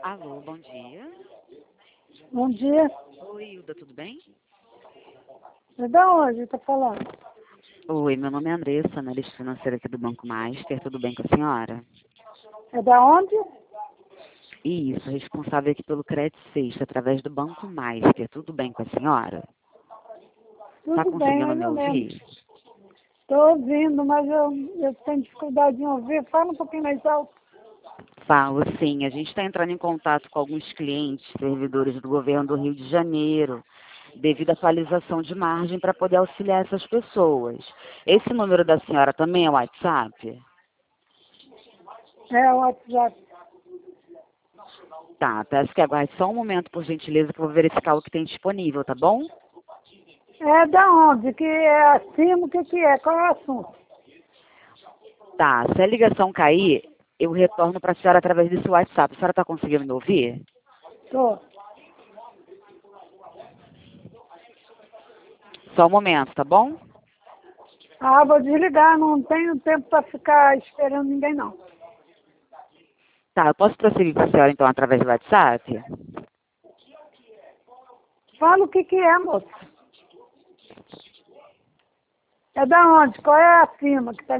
Alô, bom dia. Bom dia. Oi, Hilda, tudo bem? É da onde tá falando? Oi, meu nome é Andressa, analista financeira aqui do Banco Master. Tudo bem com a senhora? É da onde? Isso, responsável aqui pelo Crédito Sexta, através do Banco Master. Tudo bem com a senhora? Tá Tudo bem, conseguindo mais me ou menos. ouvir? Estou ouvindo, mas eu tenho dificuldade em ouvir. Fala um pouquinho mais alto. Falo sim, a gente está entrando em contato com alguns clientes, servidores do governo do Rio de Janeiro, devido à atualização de margem para poder auxiliar essas pessoas. Esse número da senhora também é WhatsApp? É o WhatsApp. Tá, peço que aguarde só um momento, por gentileza, que eu vou verificar o que tem disponível, tá bom? É da onde? Que é acima? O que é? Qual é o assunto? Tá, se a ligação cair, eu retorno para a senhora através desse WhatsApp. A senhora está conseguindo me ouvir? Tô. Só um momento, tá bom? Ah, vou desligar. Não tenho tempo para ficar esperando ninguém, não. Tá, eu posso prosseguir com a senhora, então, através do WhatsApp? Fala o que é, moço. É da onde? Qual é acima que tá